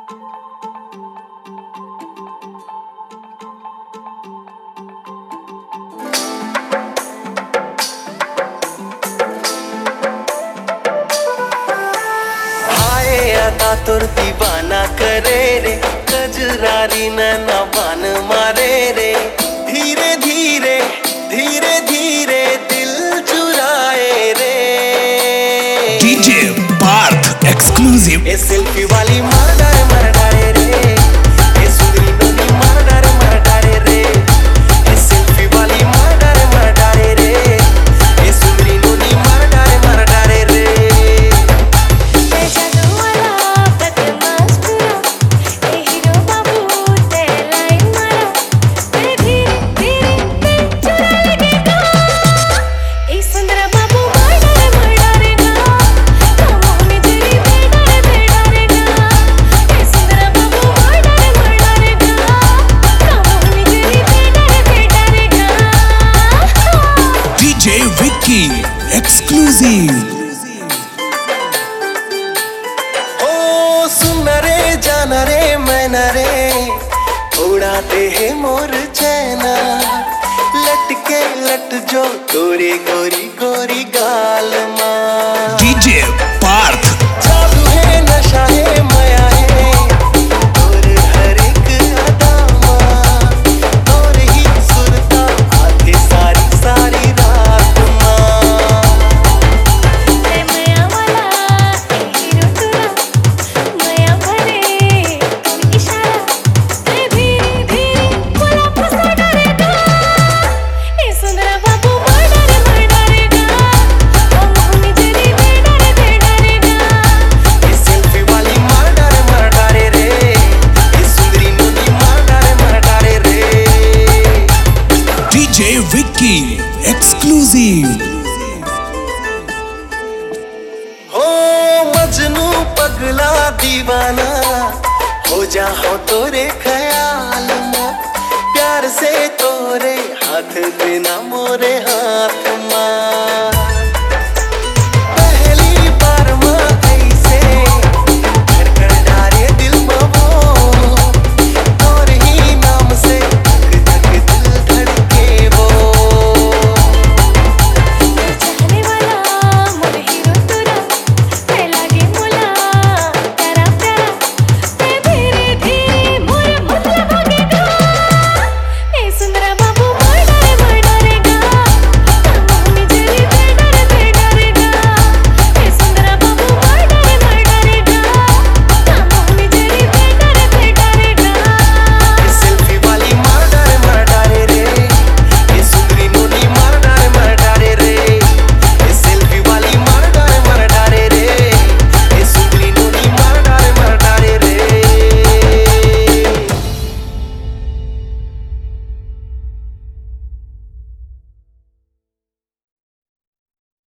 तोर दीवाना करे रे, कजरारी नैना बान मारे रे। धीरे धीरे धीरे धीरे दिल चुराए रे। DJ Parth exclusive. ए सेल्फी वाली मार डारे रे, ए सुंदरी नोनी मार डारे रे। ए सेल्फी वाली मार डारे रे, ए सुंदरी नोनी मार डारे रे। एक्सक्लूसिव। ओ सुन रे जाना रे मैना रे, उड़ाते हैं मोर चैना। लटके लट जो गोरी गोरी गोरी गाल माँ। डीजे पार्थ। जादू है नशा है माया है, और हर एक अदा माँ। और ही सुरता आधी सारी सारी रात माँ। विक्की एक्सक्लूसिव। हो मजनू पगला दीवाना, हो जाओ तोरे ख्याल में। प्यार से तोरे हाथ देना मोरे हाथ